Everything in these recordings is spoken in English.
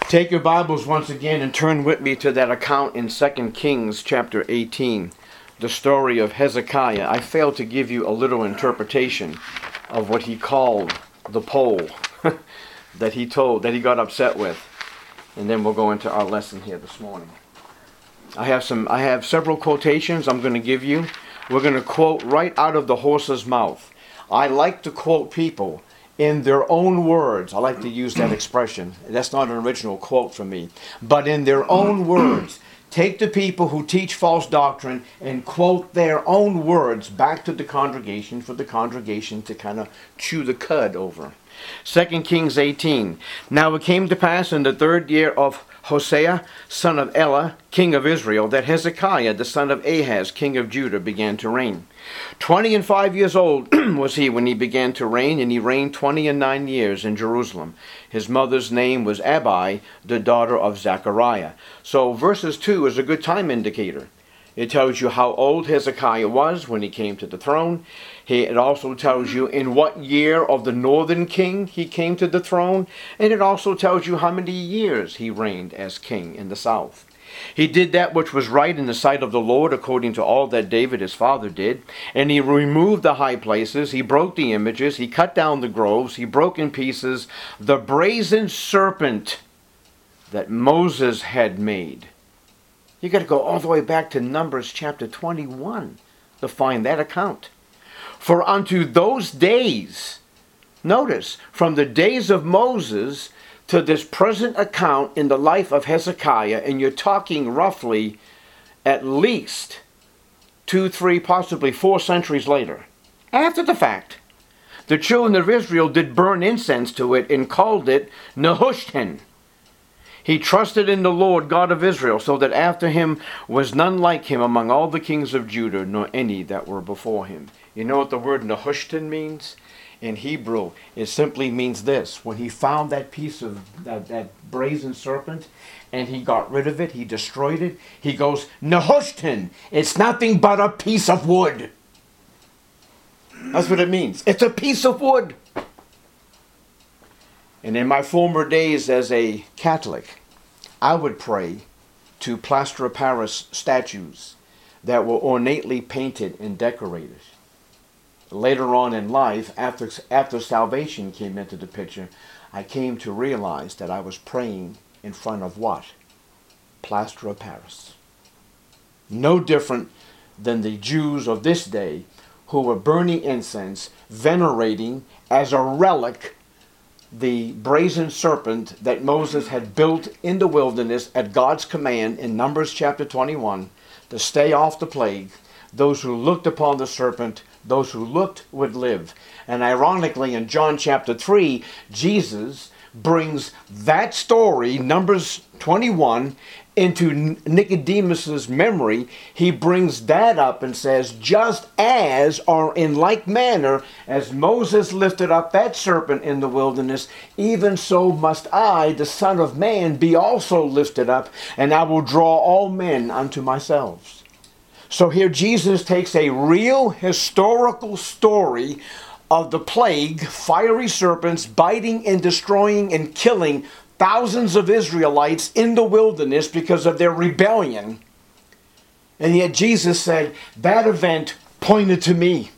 Take your Bibles once again and turn with me to that account in 2 Kings chapter 18, the story of Hezekiah. I failed to give you a little interpretation of what he called the pole that he got upset with. And then we'll go into our lesson here this morning. I have several quotations I'm going to give you. We're going to quote right out of the horse's mouth. I like to quote people in their own words. I like to use that expression. That's not an original quote from me. But in their own words. Take the people who teach false doctrine and quote their own words back to the congregation for the congregation to kind of chew the cud over. 2 Kings 18. Now it came to pass in the 3rd year of Hosea, son of Elah, king of Israel, that Hezekiah, the son of Ahaz, king of Judah, began to reign. 25 years old was he when he began to reign, and he reigned 29 years in Jerusalem. His mother's name was Abi, the daughter of Zechariah. So verses 2 is a good time indicator. It tells you how old Hezekiah was when he came to the throne. It also tells you in what year of the northern king he came to the throne. And it also tells you how many years he reigned as king in the south. He did that which was right in the sight of the Lord, according to all that David his father did. And he removed the high places, he broke the images, he cut down the groves, he broke in pieces the brazen serpent that Moses had made. You got to go all the way back to Numbers chapter 21 to find that account. For unto those days, notice, from the days of Moses to this present account in the life of Hezekiah, and you're talking roughly at least 2, 3, possibly 4 centuries later, after the fact, the children of Israel did burn incense to it and called it Nehushtan. He trusted in the Lord God of Israel, so that after him was none like him among all the kings of Judah, nor any that were before him. You know what the word Nehushtan means? In Hebrew, it simply means this. When he found that piece of that brazen serpent, and he got rid of it, he destroyed it, he goes, Nehushtan, it's nothing but a piece of wood. That's what it means. It's a piece of wood. And in my former days as a Catholic, I would pray to plaster of Paris statues that were ornately painted and decorated. Later on in life, after salvation came into the picture, I came to realize that I was praying in front of what? Plaster of Paris. No different than the Jews of this day who were burning incense, venerating as a relic the brazen serpent that Moses had built in the wilderness at God's command in Numbers chapter 21 to stay off the plague. Those who looked upon the serpent, those who looked would live. And ironically, in John chapter 3, Jesus brings that story, Numbers 21, into Nicodemus's memory. He brings that up and says, just as, or in like manner, as Moses lifted up that serpent in the wilderness, even so must I, the Son of Man, be also lifted up, and I will draw all men unto myself. So here Jesus takes a real historical story of the plague, fiery serpents biting and destroying and killing thousands of Israelites in the wilderness because of their rebellion. And yet Jesus said, that event pointed to me.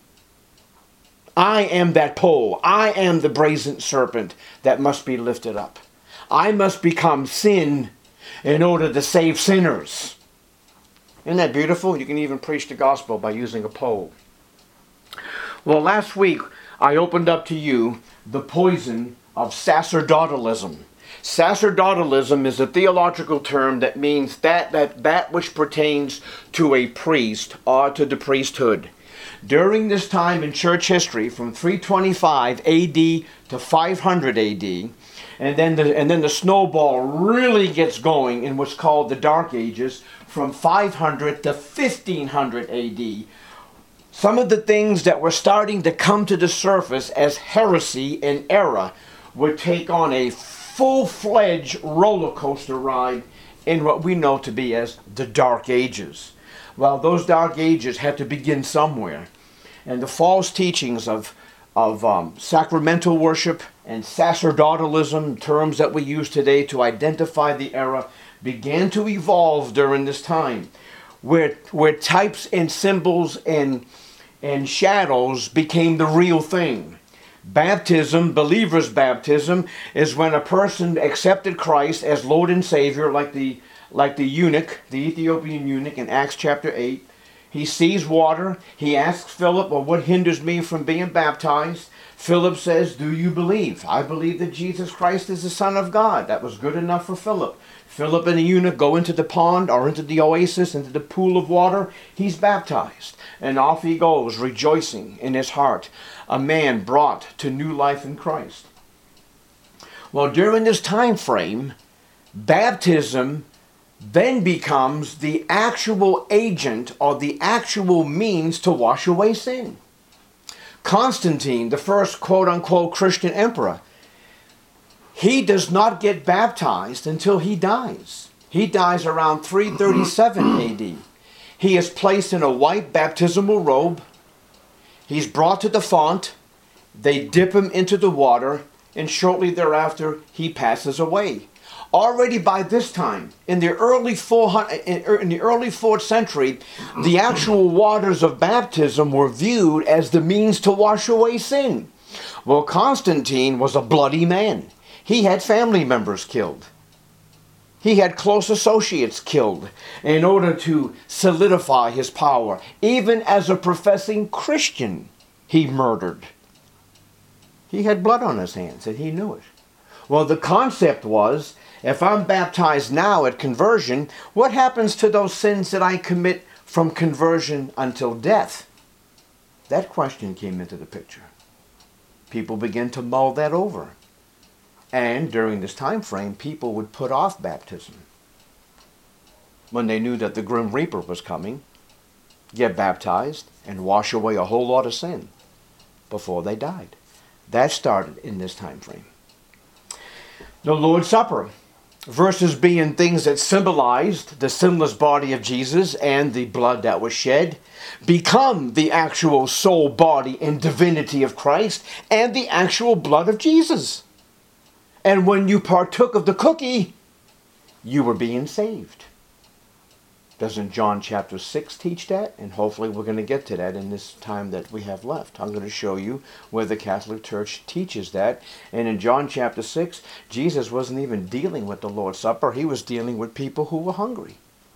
I am that pole. I am the brazen serpent that must be lifted up. I must become sin in order to save sinners. Isn't that beautiful? You can even preach the gospel by using a pole. Well, last week I opened up to you the poison of sacerdotalism. Sacerdotalism is a theological term that means that which pertains to a priest or to the priesthood. During this time in church history, from 325 AD to 500 AD, and then the snowball really gets going in what's called the Dark Ages, from 500 to 1500 AD. Some of the things that were starting to come to the surface as heresy and error would take on a full-fledged roller coaster ride in what we know to be as the Dark Ages. Well, those Dark Ages had to begin somewhere. And the false teachings of sacramental worship and sacerdotalism, terms that we use today to identify the era, began to evolve during this time, where types and symbols and shadows became the real thing. Baptism, believer's baptism, is when a person accepted Christ as Lord and Savior, like the eunuch, the Ethiopian eunuch in Acts chapter 8. He sees water. He asks Philip, well, what hinders me from being baptized? Philip says, do you believe? I believe that Jesus Christ is the Son of God. That was good enough for Philip. Philip and the eunuch go into the pond or into the oasis, into the pool of water. He's baptized. And off he goes, rejoicing in his heart. A man brought to new life in Christ. Well, during this time frame, baptism then becomes the actual agent or the actual means to wash away sin. Constantine, the first quote-unquote Christian emperor, he does not get baptized until he dies. He dies around 337 AD. He is placed in a white baptismal robe. He's brought to the font. They dip him into the water, and shortly thereafter he passes away. Already by this time, in the early 4th century, the actual waters of baptism were viewed as the means to wash away sin. Well, Constantine was a bloody man. He had family members killed. He had close associates killed in order to solidify his power. Even as a professing Christian, he murdered. He had blood on his hands, and he knew it. Well, the concept was, if I'm baptized now at conversion, what happens to those sins that I commit from conversion until death? That question came into the picture. People began to mull that over. And during this time frame, people would put off baptism. When they knew that the Grim Reaper was coming, get baptized and wash away a whole lot of sin before they died. That started in this time frame. The Lord's Supper, versus being things that symbolized the sinless body of Jesus and the blood that was shed, become the actual soul, body, and divinity of Christ and the actual blood of Jesus. And when you partook of the cookie, you were being saved. Doesn't John chapter 6 teach that? And hopefully we're going to get to that in this time that we have left. I'm going to show you where the Catholic Church teaches that. And in John chapter 6, Jesus wasn't even dealing with the Lord's Supper. He was dealing with people who were hungry.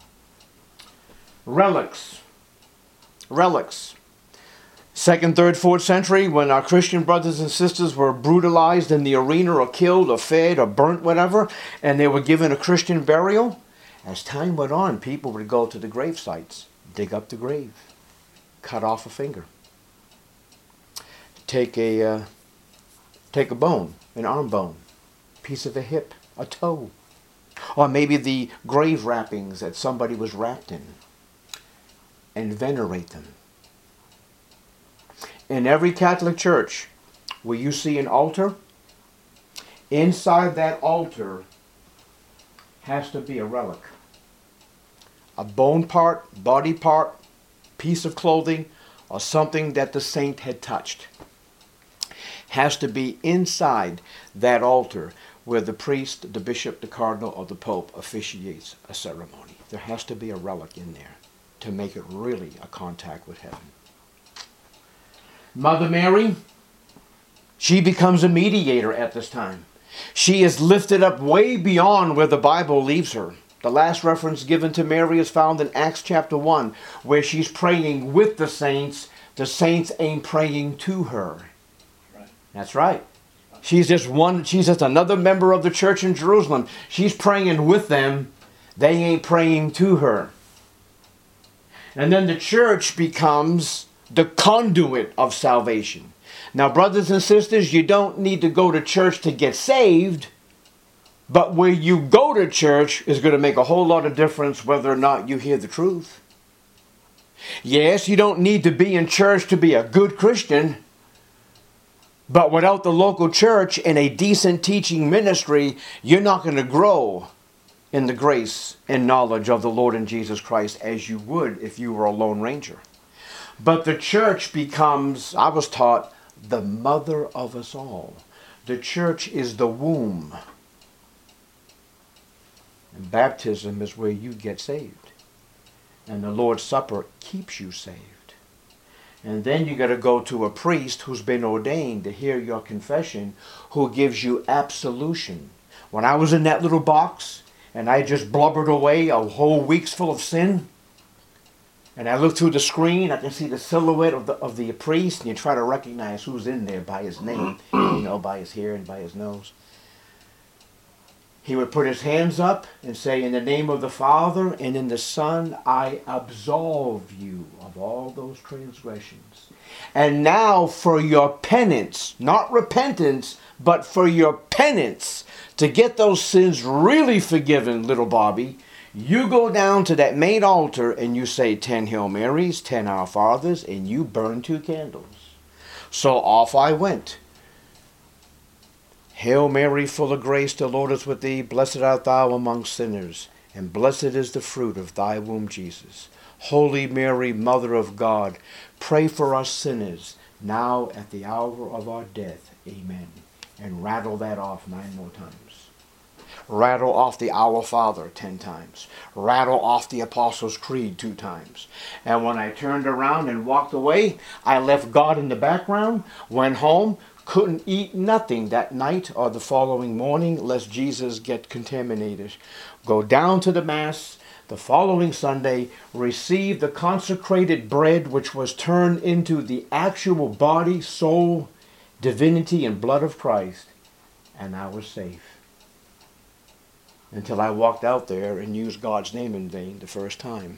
Relics. Relics. 2nd, 3rd, 4th century, when our Christian brothers and sisters were brutalized in the arena or killed or fed or burnt, whatever, and they were given a Christian burial, as time went on, people would go to the grave sites, dig up the grave, cut off a finger, take a bone, an arm bone, piece of a hip, a toe, or maybe the grave wrappings that somebody was wrapped in, and venerate them. In every Catholic church where you see an altar, inside that altar has to be a relic. A bone part, body part, piece of clothing, or something that the saint had touched. Has to be inside that altar where the priest, the bishop, the cardinal, or the pope officiates a ceremony. There has to be a relic in there to make it really a contact with heaven. Mother Mary, she becomes a mediator at this time. She is lifted up way beyond where the Bible leaves her. The last reference given to Mary is found in Acts chapter 1, where she's praying with the saints. The saints ain't praying to her. Right. That's right. She's just another member of the church in Jerusalem. She's praying with them. They ain't praying to her. And then the church becomes the conduit of salvation. Now, brothers and sisters, you don't need to go to church to get saved. But where you go to church is going to make a whole lot of difference whether or not you hear the truth. Yes, you don't need to be in church to be a good Christian. But without the local church and a decent teaching ministry, you're not going to grow in the grace and knowledge of the Lord and Jesus Christ as you would if you were a Lone Ranger. But the church becomes, I was taught, the mother of us all. The church is the womb. And baptism is where you get saved. And the Lord's Supper keeps you saved. And then you got to go to a priest who's been ordained to hear your confession, who gives you absolution. When I was in that little box and I just blubbered away a whole week's full of sin, and I look through the screen, I can see the silhouette of the priest, and you try to recognize who's in there by his name, by his hair and by his nose. He would put his hands up and say, in the name of the Father and in the Son, I absolve you of all those transgressions. And now for your penance, not repentance, but for your penance, to get those sins really forgiven, little Bobby, you go down to that main altar and you say 10 Hail Marys, 10 Our Fathers, and you burn 2 candles. So off I went. Hail Mary, full of grace, the Lord is with thee. Blessed art thou among sinners, and blessed is the fruit of thy womb, Jesus. Holy Mary, Mother of God, pray for us sinners, now at the hour of our death. Amen. And rattle that off 9 more times. Rattle off the Our Father 10 times. Rattle off the Apostles' Creed 2 times. And when I turned around and walked away, I left God in the background, went home, couldn't eat nothing that night or the following morning lest Jesus get contaminated. Go down to the Mass the following Sunday, receive the consecrated bread which was turned into the actual body, soul, divinity, and blood of Christ, and I was safe. Until I walked out there and used God's name in vain the first time.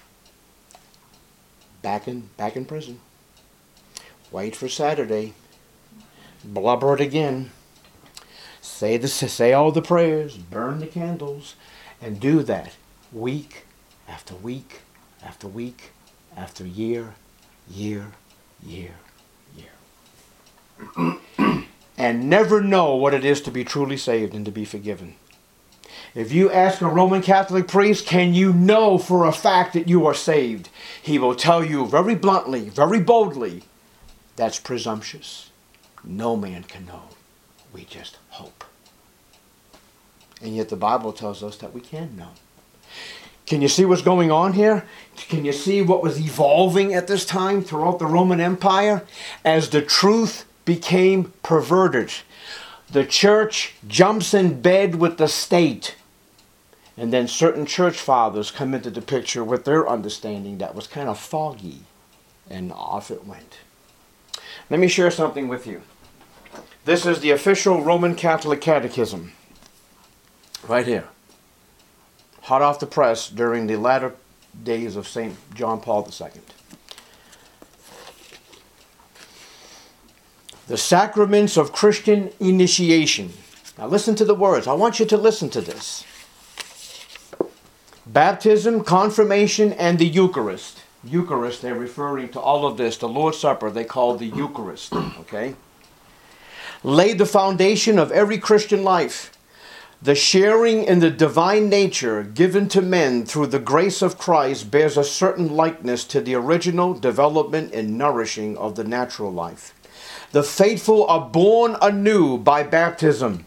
Back in prison. Wait for Saturday. Blubber it again. Say all the prayers, burn the candles, and do that week after week after week after year. And never know what it is to be truly saved and to be forgiven. If you ask a Roman Catholic priest, can you know for a fact that you are saved? He will tell you very bluntly, very boldly, that's presumptuous. No man can know. We just hope. And yet the Bible tells us that we can know. Can you see what's going on here? Can you see what was evolving at this time throughout the Roman Empire? As the truth became perverted, the church jumps in bed with the state. And then certain church fathers come into the picture with their understanding that was kind of foggy. And off it went. Let me share something with you. This is the official Roman Catholic Catechism. Right here. Hot off the press during the latter days of St. John Paul II. The sacraments of Christian initiation. Now listen to the words. I want you to listen to this. Baptism, confirmation, and the Eucharist. Eucharist, they're referring to all of this. The Lord's Supper, they call the Eucharist. Okay? Laid the foundation of every Christian life. The sharing in the divine nature given to men through the grace of Christ bears a certain likeness to the original development and nourishing of the natural life. The faithful are born anew by baptism,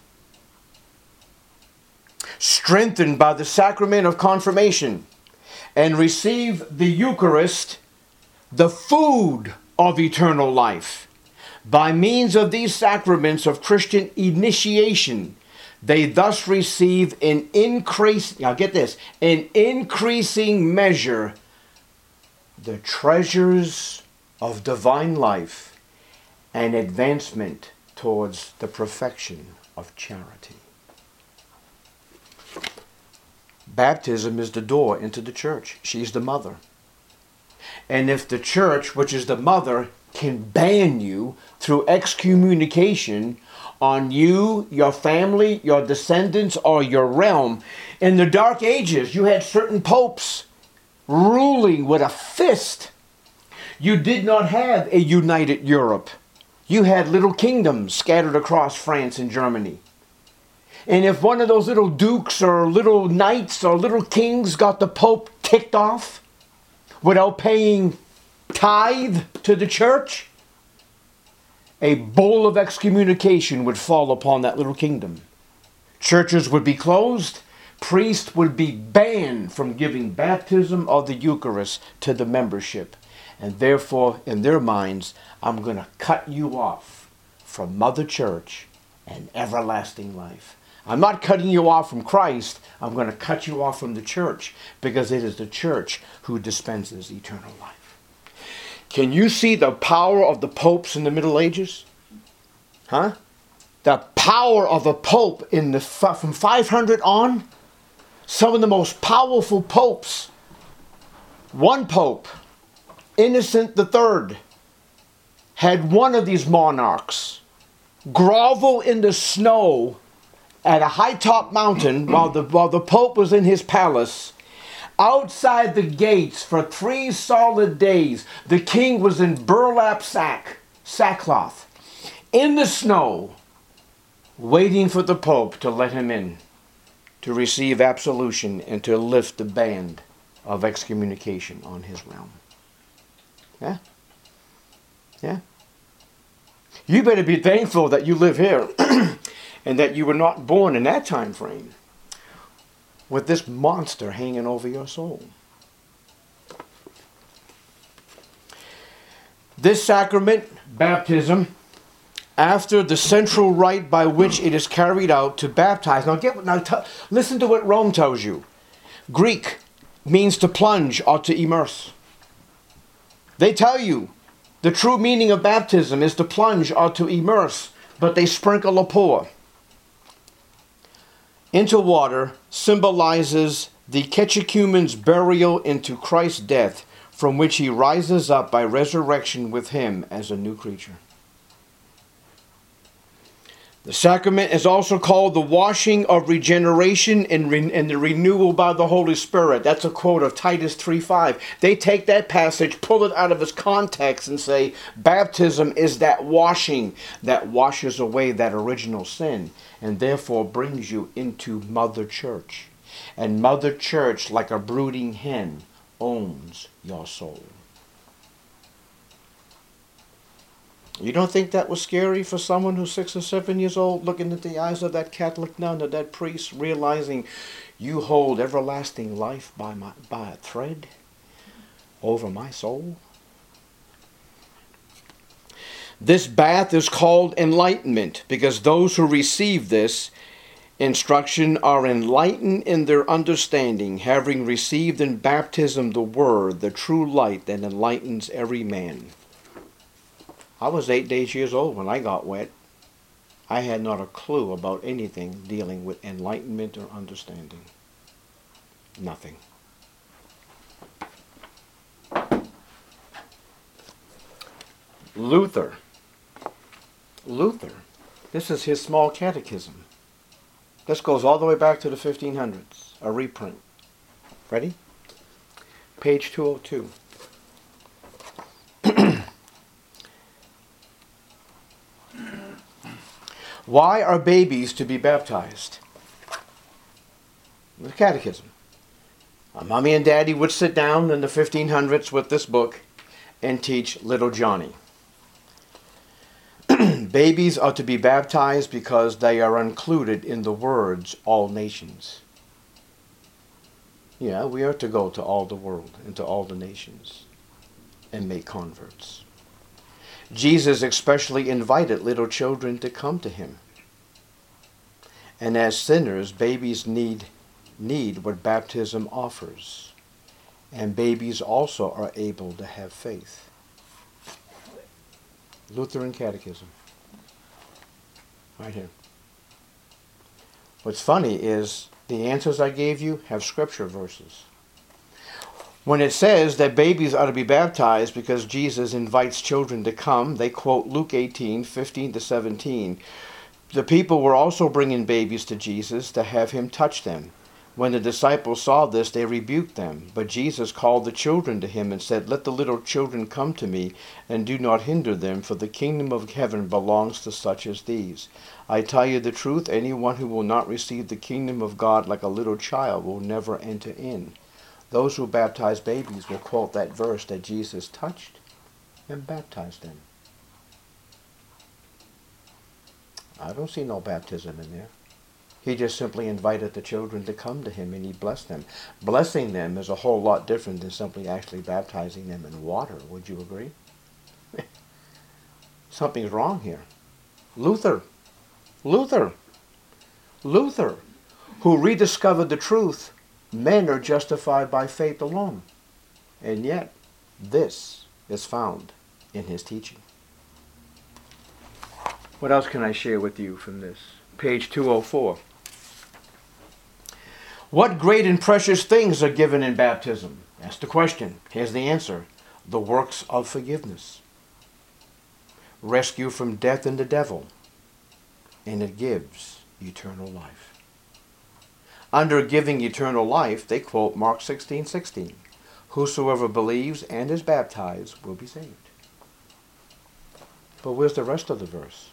strengthened by the sacrament of confirmation, and receive the Eucharist, the food of eternal life. By means of these sacraments of Christian initiation, they thus receive an increase, now get this, an increasing measure, the treasures of divine life and advancement towards the perfection of charity. Baptism is the door into the church. She's the mother. And if the church, which is the mother, can ban you through excommunication on you, your family, your descendants, or your realm. In the Dark Ages, you had certain popes ruling with a fist. You did not have a united Europe. You had little kingdoms scattered across France and Germany. And if one of those little dukes or little knights or little kings got the pope ticked off without paying tithe to the church, a bowl of excommunication would fall upon that little kingdom. Churches would be closed. Priests would be banned from giving baptism or the Eucharist to the membership. And therefore, in their minds, I'm going to cut you off from Mother Church and everlasting life. I'm not cutting you off from Christ. I'm going to cut you off from the church, because it is the church who dispenses eternal life. Can you see the power of the popes in the Middle Ages? Huh? The power of a pope from 500 on. Some of the most powerful popes. One pope, Innocent III, had one of these monarchs grovel in the snow at a high-top mountain while the Pope was in his palace. Outside the gates for 3 solid days, the king was in burlap sackcloth, in the snow, waiting for the Pope to let him in, to receive absolution and to lift the ban of excommunication on his realm. Yeah? Yeah? You better be thankful that you live here and that you were not born in that time frame with this monster hanging over your soul. This sacrament, baptism, after the central rite by which it is carried out to baptize. Listen to what Rome tells you. Greek means to plunge or to immerse. They tell you the true meaning of baptism is to plunge or to immerse, but they sprinkle a pour into water symbolizes the catechumen's burial into Christ's death, from which he rises up by resurrection with him as a new creature. The sacrament is also called the washing of regeneration and the renewal by the Holy Spirit. That's a quote of Titus 3:5. They take that passage, pull it out of its context, and say baptism is that washing that washes away that original sin and therefore brings you into Mother Church. And Mother Church, like a brooding hen, owns your soul. You don't think that was scary for someone who's 6 or 7 years old, looking into the eyes of that Catholic nun or that priest, realizing you hold everlasting life by a thread over my soul? This bath is called enlightenment, because those who receive this instruction are enlightened in their understanding, having received in baptism the word, the true light that enlightens every man. I was 8 years old when I got wet. I had not a clue about anything dealing with enlightenment or understanding. Nothing. Luther. This is his small catechism. This goes all the way back to the 1500s. A reprint. Ready? Page 202. Why are babies to be baptized? The catechism. Mommy and Daddy would sit down in the 1500s with this book and teach little Johnny. Babies are to be baptized because they are included in the words, all nations. Yeah, we are to go to all the world and to all the nations and make converts. Jesus especially invited little children to come to him. And as sinners, babies need what baptism offers. And babies also are able to have faith. Lutheran Catechism. Right here. What's funny is the answers I gave you have scripture verses. When it says that babies are to be baptized because Jesus invites children to come, they quote Luke 18:15-17. The people were also bringing babies to Jesus to have him touch them. When the disciples saw this, they rebuked them. But Jesus called the children to him and said, "Let the little children come to me, and do not hinder them, for the kingdom of heaven belongs to such as these. I tell you the truth, anyone who will not receive the kingdom of God like a little child will never enter in." Those who baptize babies will quote that verse that Jesus touched and baptized them. I don't see no baptism in there. He just simply invited the children to come to him and he blessed them. Blessing them is a whole lot different than simply actually baptizing them in water. Would you agree? Something's wrong here. Luther, who rediscovered the truth, men are justified by faith alone. And yet, this is found in his teaching. What else can I share with you from this? Page 204. What great and precious things are given in baptism? That's the question. Here's the answer. The works of forgiveness. Rescue from death and the devil. And it gives eternal life. Under giving eternal life, they quote Mark 16:16. Whosoever believes and is baptized will be saved. But where's the rest of the verse?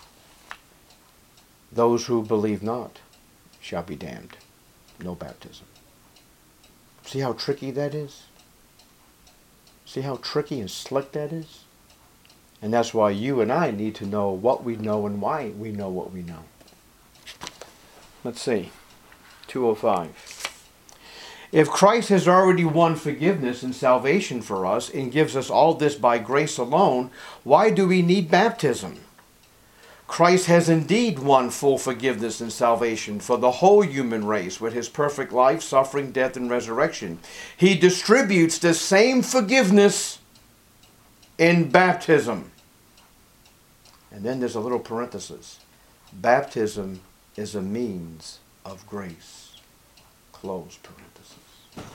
Those who believe not shall be damned. No baptism. See how tricky that is? See how tricky and slick that is? And that's why you and I need to know what we know and why we know what we know. Let's see. 205. If Christ has already won forgiveness and salvation for us and gives us all this by grace alone, why do we need baptism? Christ has indeed won full forgiveness and salvation for the whole human race with his perfect life, suffering, death, and resurrection. He distributes the same forgiveness in baptism. And then there's a little parenthesis. Baptism is a means of grace. Close parenthesis.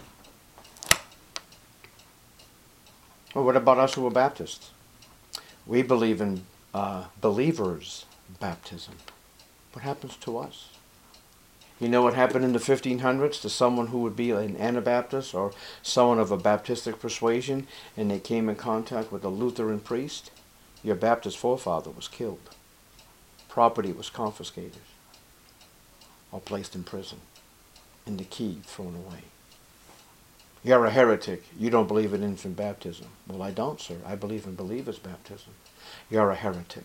Well, what about us who are Baptists? We believe in believers' baptism. What happens to us? You know what happened in the 1500s to someone who would be an Anabaptist or someone of a Baptistic persuasion and they came in contact with a Lutheran priest? Your Baptist forefather was killed. Property was confiscated or placed in prison and the key thrown away. You're a heretic. You don't believe in infant baptism. Well, I don't, sir. I believe in believers' baptism. You're a heretic.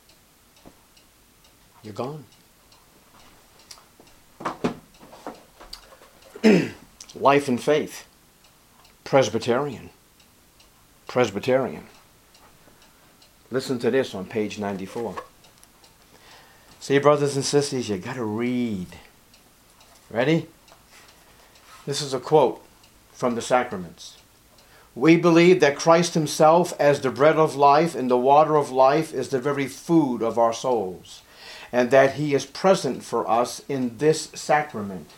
You're gone. Life and faith. Presbyterian. Listen to this on page 94. See, brothers and sisters, you got to read. Ready? This is a quote from the Sacraments. We believe that Christ himself, as the bread of life and the water of life, is the very food of our souls, and that he is present for us in this sacrament.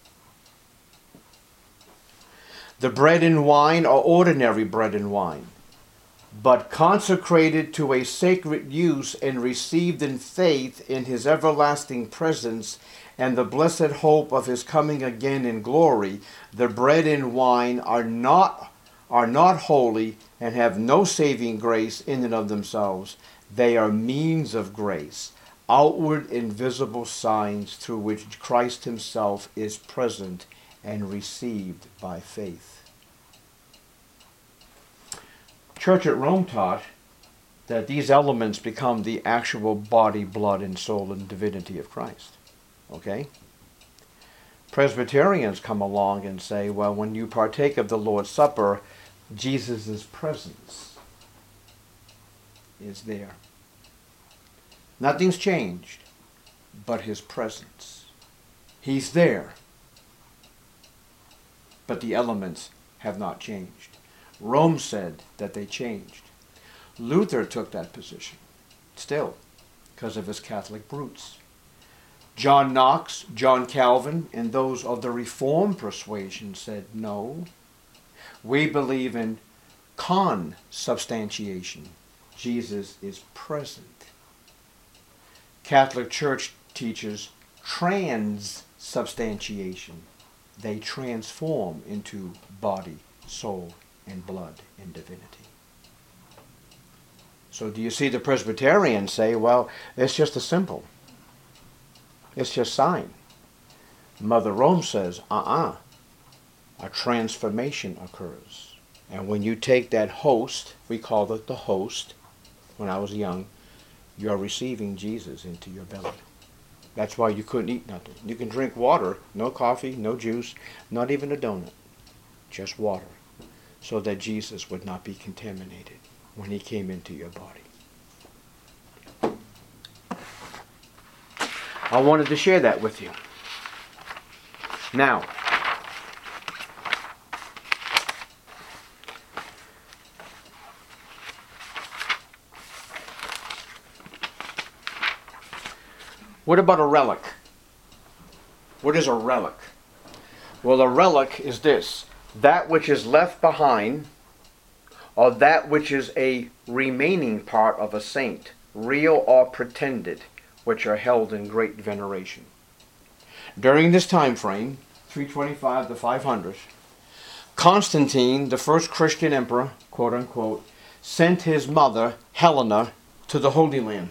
The bread and wine are ordinary bread and wine, but consecrated to a sacred use and received in faith in his everlasting presence and the blessed hope of his coming again in glory, the bread and wine are not holy and have no saving grace in and of themselves. They are means of grace, outward invisible signs through which Christ himself is present and received by faith. Church at Rome taught that these elements become the actual body, blood, and soul and divinity of Christ. Okay? Presbyterians come along and say, well, when you partake of the Lord's Supper, Jesus' presence is there. Nothing's changed but his presence. He's there, but the elements have not changed. Rome said that they changed. Luther took that position, still, because of his Catholic roots. John Knox, John Calvin, and those of the Reformed persuasion said, no, we believe in consubstantiation. Jesus is present. Catholic Church teaches transubstantiation. They transform into body, soul, and blood and divinity. So do you see the Presbyterians say, well, it's just a symbol. It's just sign. Mother Rome says, a transformation occurs. And when you take that host, we called it the host when I was young, you are receiving Jesus into your belly. That's why you couldn't eat nothing. You can drink water, no coffee, no juice, not even a donut, just water, so that Jesus would not be contaminated when he came into your body. I wanted to share that with you. Now, what about a relic? What is a relic? Well, a relic is this: that which is left behind, or that which is a remaining part of a saint, real or pretended, which are held in great veneration. During this time frame, 325 to 500, Constantine, the first Christian emperor, quote unquote, sent his mother, Helena, to the Holy Land.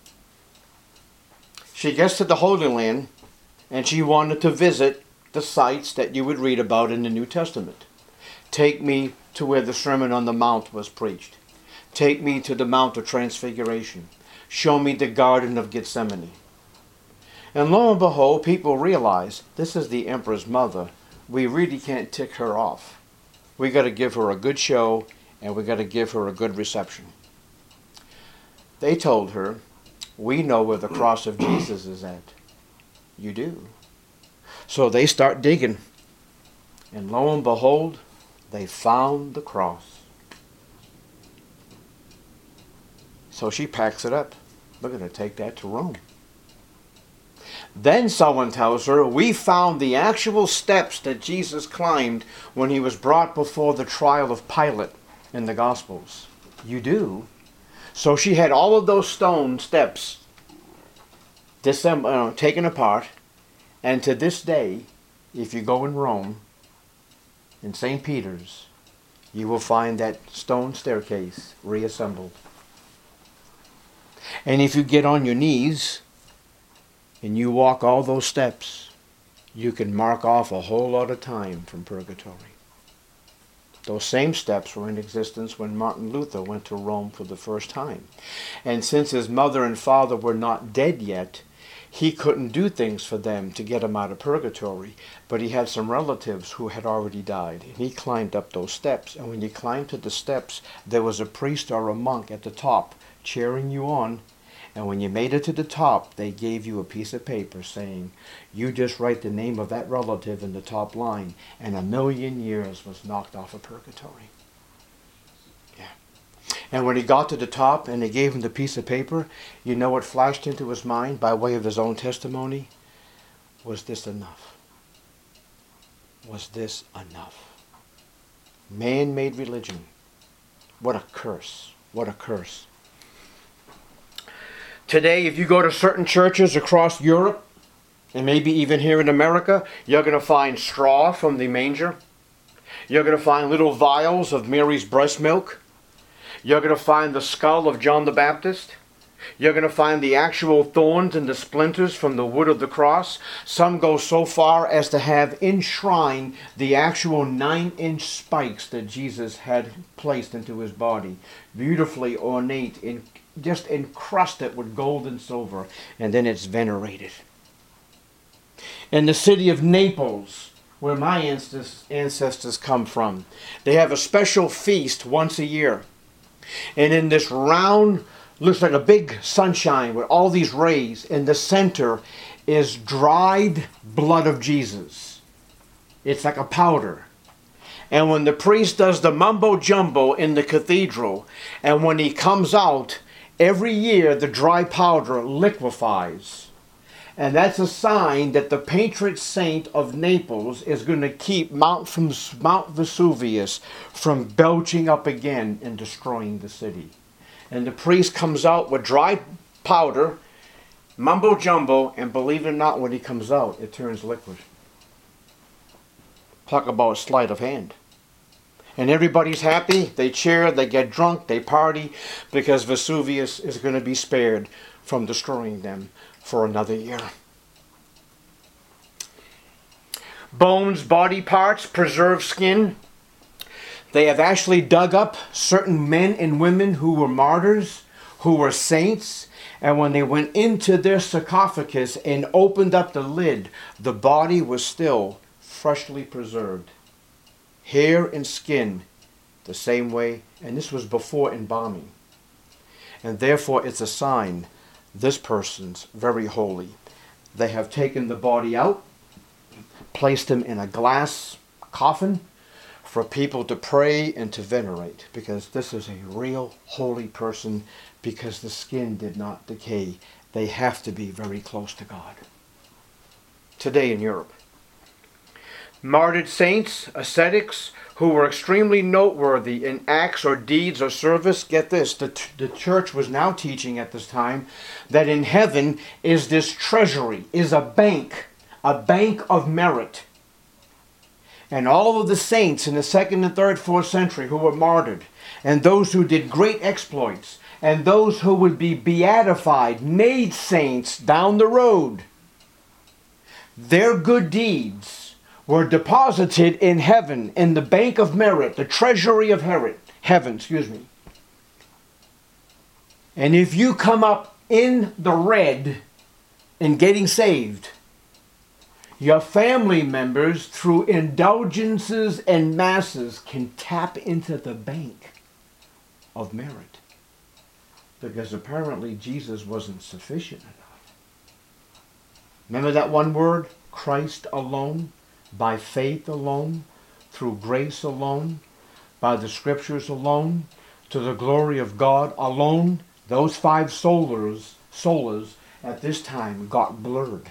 She gets to the Holy Land, and she wanted to visit the sites that you would read about in the New Testament. Take me to where the Sermon on the Mount was preached. Take me to the Mount of Transfiguration. Show me the Garden of Gethsemane. And lo and behold, people realize this is the emperor's mother. We really can't tick her off. We got to give her a good show, and we got to give her a good reception. They told her, we know where the cross of Jesus is at. You do. So they start digging. And lo and behold, they found the cross. So she packs it up. We're going to take that to Rome. Then someone tells her, we found the actual steps that Jesus climbed when he was brought before the trial of Pilate in the Gospels. You do? So she had all of those stone steps taken apart. And to this day, if you go in Rome, in St. Peter's, you will find that stone staircase reassembled. And if you get on your knees and you walk all those steps, you can mark off a whole lot of time from purgatory. Those same steps were in existence when Martin Luther went to Rome for the first time. And since his mother and father were not dead yet, he couldn't do things for them to get him out of purgatory, but he had some relatives who had already died. And he climbed up those steps, and when you climbed to the steps, there was a priest or a monk at the top cheering you on. And when you made it to the top, they gave you a piece of paper saying, you just write the name of that relative in the top line, and 1,000,000 years was knocked off of purgatory. Yeah. And when he got to the top and they gave him the piece of paper, you know what flashed into his mind by way of his own testimony? Was this enough? Was this enough? Man-made religion. What a curse. What a curse. Today, if you go to certain churches across Europe, and maybe even here in America, you're going to find straw from the manger. You're going to find little vials of Mary's breast milk. You're going to find the skull of John the Baptist. You're going to find the actual thorns and the splinters from the wood of the cross. Some go so far as to have enshrined the actual 9-inch spikes that Jesus had placed into his body. Beautifully ornate, just encrusted with gold and silver, and then it's venerated. In the city of Naples, where my ancestors come from, they have a special feast once a year. And in this round, looks like a big sunshine with all these rays, in the center is dried blood of Jesus. It's like a powder. And when the priest does the mumbo jumbo in the cathedral, and when he comes out, every year the dry powder liquefies. And that's a sign that the patron saint of Naples is going to keep Mount Vesuvius from belching up again and destroying the city. And the priest comes out with dry powder, mumbo jumbo, and believe it or not, when he comes out, it turns liquid. Talk about sleight of hand. And everybody's happy, they cheer, they get drunk, they party, because Vesuvius is going to be spared from destroying them for another year. Bones, body parts, preserved skin. They have actually dug up certain men and women who were martyrs, who were saints, and when they went into their sarcophagus and opened up the lid, the body was still freshly preserved. Hair and skin the same way, and this was before embalming. And therefore it's a sign this person's very holy. They have taken the body out, placed him in a glass coffin for people to pray and to venerate, because this is a real holy person, because the skin did not decay. They have to be very close to God. Today in Europe, martyred saints, ascetics, who were extremely noteworthy in acts or deeds or service. Get this, the church was now teaching at this time that in heaven is this treasury, is a bank of merit. And all of the saints in the 2nd and 3rd, 4th century who were martyred, and those who did great exploits, and those who would be beatified, made saints down the road, their good deeds were deposited in heaven, in the bank of merit, the treasury of heaven. And if you come up in the red in getting saved, your family members, through indulgences and masses, can tap into the bank of merit. Because apparently Jesus wasn't sufficient enough. Remember that one word? Christ alone. By faith alone, through grace alone, by the scriptures alone, to the glory of God alone. Those 5 solas at this time got blurred.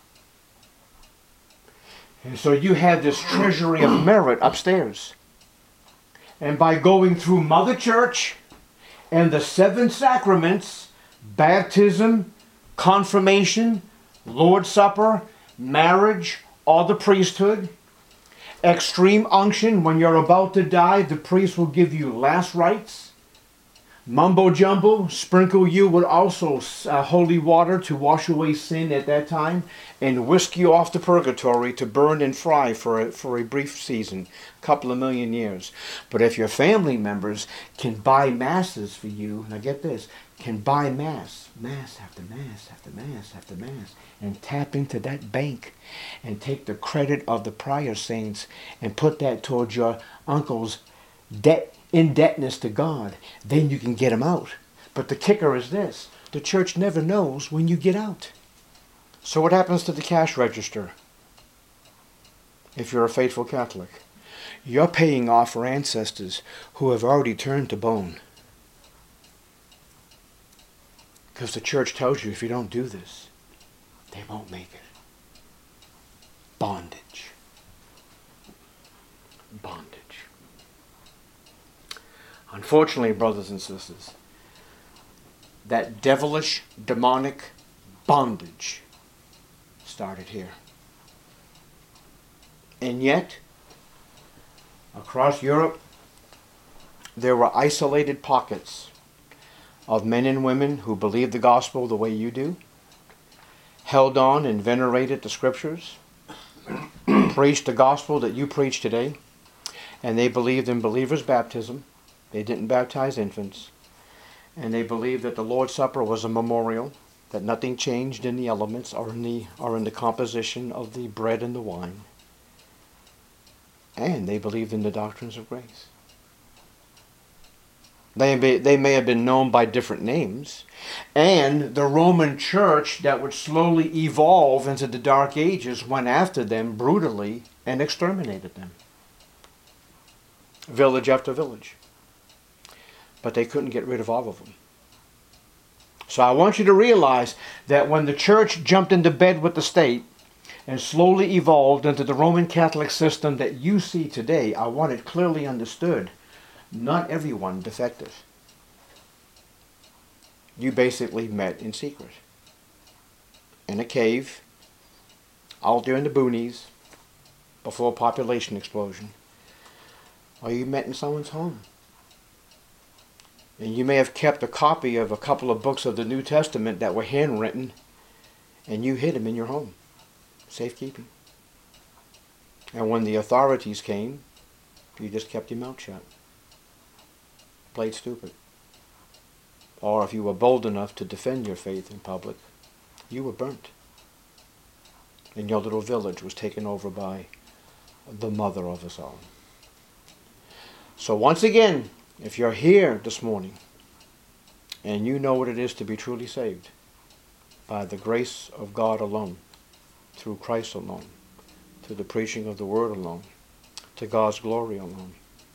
And so you had this treasury of merit upstairs. And by going through Mother Church and the 7 sacraments, baptism, confirmation, Lord's Supper, marriage, or the priesthood, extreme unction, when you're about to die, the priest will give you last rites. Mumbo jumbo, sprinkle you with also holy water to wash away sin at that time, and whisk you off to purgatory to burn and fry for a brief season, a couple of million years. But if your family members can buy masses for you, now get this, can buy mass after mass after mass after mass, and tap into that bank and take the credit of the prior saints and put that towards your uncle's indebtedness to God, then you can get them out. But the kicker is this: the church never knows when you get out. So what happens to the cash register if you're a faithful Catholic? You're paying off for ancestors who have already turned to bone. Because the church tells you if you don't do this, they won't make it. Bondage. Bondage. Unfortunately, brothers and sisters, that devilish, demonic bondage started here. And yet, across Europe, there were isolated pockets of men and women who believed the gospel the way you do, held on and venerated the scriptures, preached the gospel that you preach today, and they believed in believers' baptism. They didn't baptize infants. And they believed that the Lord's Supper was a memorial, that nothing changed in the elements or in the composition of the bread and the wine. And they believed in the doctrines of grace. They may have been known by different names. And the Roman Church that would slowly evolve into the Dark Ages went after them brutally and exterminated them. Village after village. But they couldn't get rid of all of them. So I want you to realize that when the church jumped into bed with the state and slowly evolved into the Roman Catholic system that you see today, I want it clearly understood. Not everyone defected. You basically met in secret. In a cave, out there in the boonies, before a population explosion. Or you met in someone's home. And you may have kept a copy of a couple of books of the New Testament that were handwritten, and you hid them in your home. Safekeeping. And when the authorities came, you just kept your mouth shut. Played stupid. or if you were bold enough to defend your faith in public, you were burnt. And your little village was taken over by the mother of us all. So once again, if you're here this morning and you know what it is to be truly saved by the grace of God alone, through Christ alone, through the preaching of the Word alone, to God's glory alone,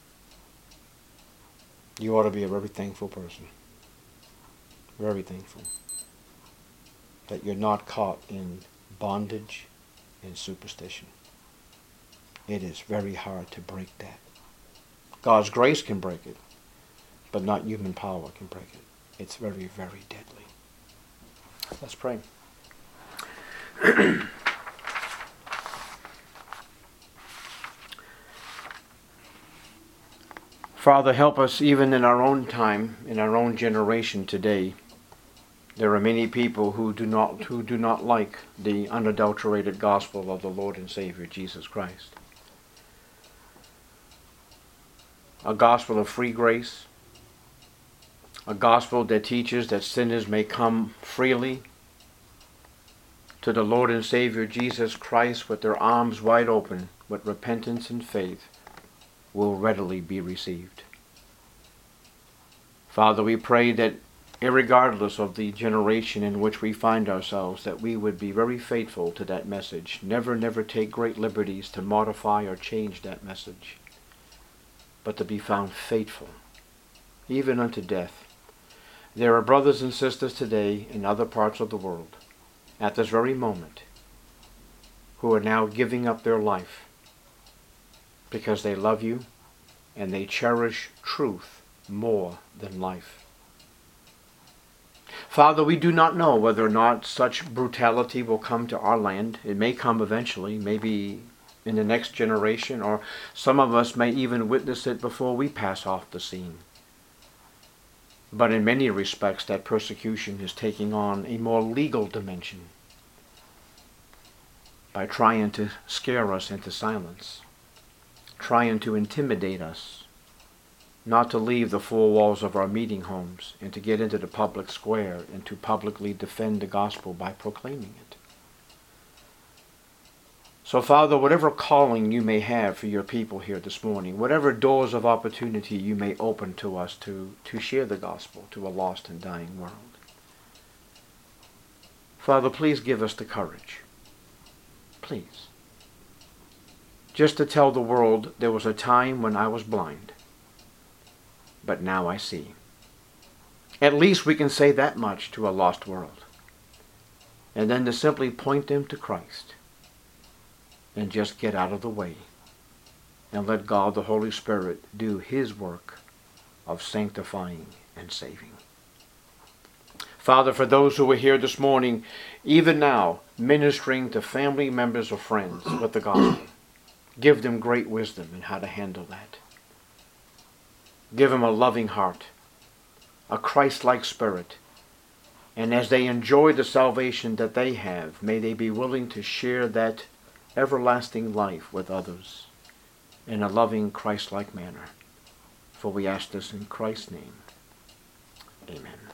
you ought to be a very thankful person. Very thankful that you're not caught in bondage and superstition. It is very hard to break that. God's grace can break it, but not human power can break it. It's very, very deadly. Let's pray. Father, help us even in our own time, in our own generation today. There are many people who do not like the unadulterated gospel of the Lord and Savior Jesus Christ. A gospel of free grace, a gospel that teaches that sinners may come freely to the Lord and Savior Jesus Christ with their arms wide open, with repentance and faith, will readily be received. Father, we pray that irregardless of the generation in which we find ourselves, that we would be very faithful to that message. Never take great liberties to modify or change that message, but to be found faithful, even unto death. There are brothers and sisters today in other parts of the world, at this very moment, who are now giving up their life because they love you and they cherish truth more than life. Father, we do not know whether or not such brutality will come to our land. It may come eventually, maybe in the next generation, or some of us may even witness it before we pass off the scene. But in many respects, that persecution is taking on a more legal dimension by trying to scare us into silence, trying to intimidate us, not to leave the four walls of our meeting homes and to get into the public square and to publicly defend the gospel by proclaiming it. So, Father, whatever calling you may have for your people here this morning, whatever doors of opportunity you may open to us to share the gospel to a lost and dying world, Father, please give us the courage. Please. Just to tell the world there was a time when I was blind, but now I see. At least we can say that much to a lost world. And then to simply point them to Christ and just get out of the way and let God the Holy Spirit do His work of sanctifying and saving. Father, for those who are here this morning, even now, ministering to family members or friends with the gospel, give them great wisdom in how to handle that. Give them a loving heart, a Christ-like spirit, and as they enjoy the salvation that they have, may they be willing to share that everlasting life with others in a loving Christ-like manner. For we ask this in Christ's name. Amen.